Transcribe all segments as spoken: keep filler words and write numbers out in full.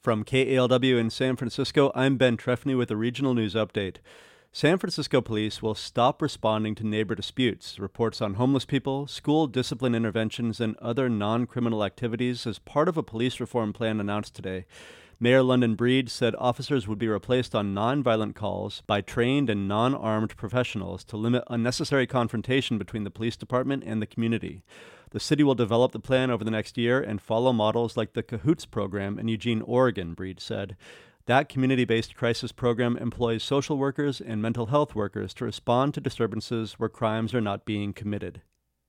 From K A L W in San Francisco, I'm Ben Trefny with a regional news update. San Francisco police will stop responding to neighbor disputes, reports on homeless people, school discipline interventions, and other non-criminal activities as part of a police reform plan announced today. Mayor London Breed said officers would be replaced on nonviolent calls by trained and non-armed professionals to limit unnecessary confrontation between the police department and the community. The city will develop the plan over the next year and follow models like the Cahoots program in Eugene, Oregon, Breed said. That community-based crisis program employs social workers and mental health workers to respond to disturbances where crimes are not being committed.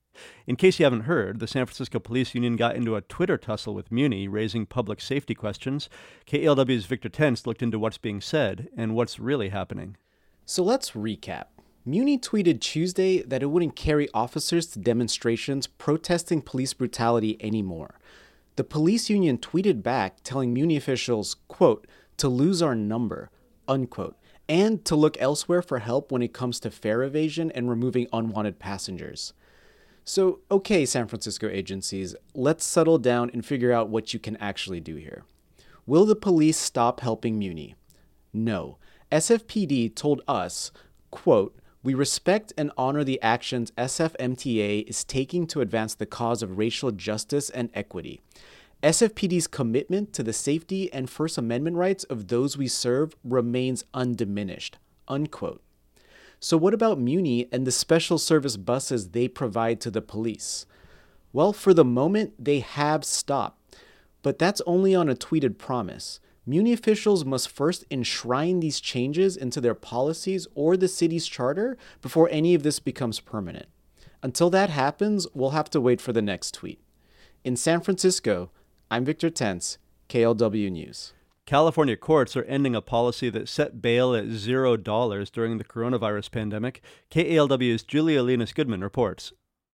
In case you haven't heard, the San Francisco Police Union got into a Twitter tussle with Muni, raising public safety questions. K A L W's Victor Tense looked into what's being said and what's really happening. So let's recap. Muni tweeted Tuesday that it wouldn't carry officers to demonstrations protesting police brutality anymore. The police union tweeted back telling Muni officials, quote, to lose our number, unquote, and to look elsewhere for help when it comes to fare evasion and removing unwanted passengers. So, okay, San Francisco agencies, let's settle down and figure out what you can actually do here. Will the police stop helping Muni? No. S F P D told us, quote, we respect and honor the actions S F M T A is taking to advance the cause of racial justice and equity. S F P D's commitment to the safety and First Amendment rights of those we serve remains undiminished, unquote. So what about Muni and the special service buses they provide to the police? Well, for the moment, they have stopped. But that's only on a tweeted promise. Muni officials must first enshrine these changes into their policies or the city's charter before any of this becomes permanent. Until that happens, we'll have to wait for the next tweet. In San Francisco, I'm Victor Tense, K L W News. California courts are ending a policy that set bail at zero dollars during the coronavirus pandemic. K A L W's Julia Linus-Goodman reports.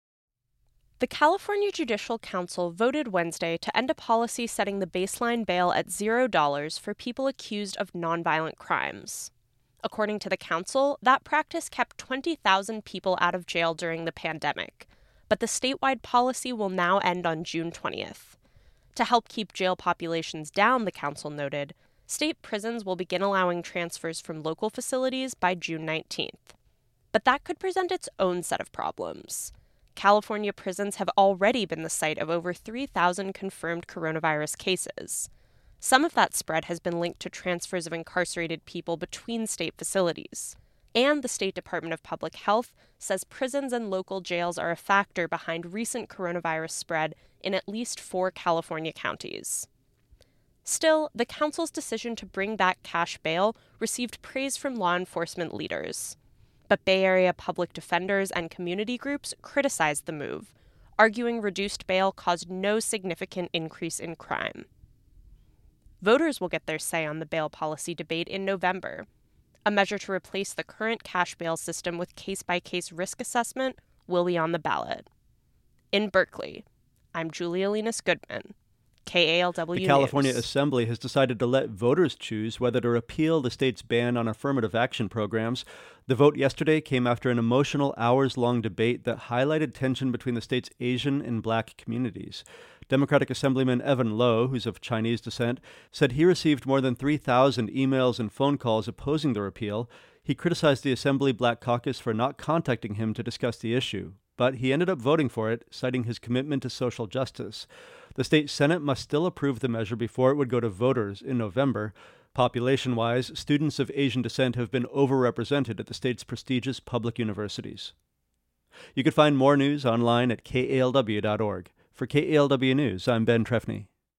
The California Judicial Council voted Wednesday to end a policy setting the baseline bail at zero dollars for people accused of nonviolent crimes. According to the council, that practice kept twenty thousand people out of jail during the pandemic, but the statewide policy will now end on June twentieth. To help keep jail populations down, the council noted, state prisons will begin allowing transfers from local facilities by June nineteenth. But that could present its own set of problems. California prisons have already been the site of over three thousand confirmed coronavirus cases. Some of that spread has been linked to transfers of incarcerated people between state facilities. And the State Department of Public Health says prisons and local jails are a factor behind recent coronavirus spread in at least four California counties. Still, the council's decision to bring back cash bail received praise from law enforcement leaders. But Bay Area public defenders and community groups criticized the move, arguing reduced bail caused no significant increase in crime. Voters will get their say on the bail policy debate in November. A measure to replace the current cash bail system with case-by-case risk assessment will be on the ballot. In Berkeley, I'm Julia Linus-Goodman, K A L W The California News. Assembly has decided to let voters choose whether to repeal the state's ban on affirmative action programs. The vote yesterday came after an emotional hours-long debate that highlighted tension between the state's Asian and Black communities. Democratic Assemblyman Evan Low, who's of Chinese descent, said he received more than three thousand emails and phone calls opposing the repeal. He criticized the Assembly Black Caucus for not contacting him to discuss the issue, but he ended up voting for it, citing his commitment to social justice. The state Senate must still approve the measure before it would go to voters in November. Population-wise, students of Asian descent have been overrepresented at the state's prestigious public universities. You can find more news online at K A L W dot org. For K A L W News, I'm Ben Trefny.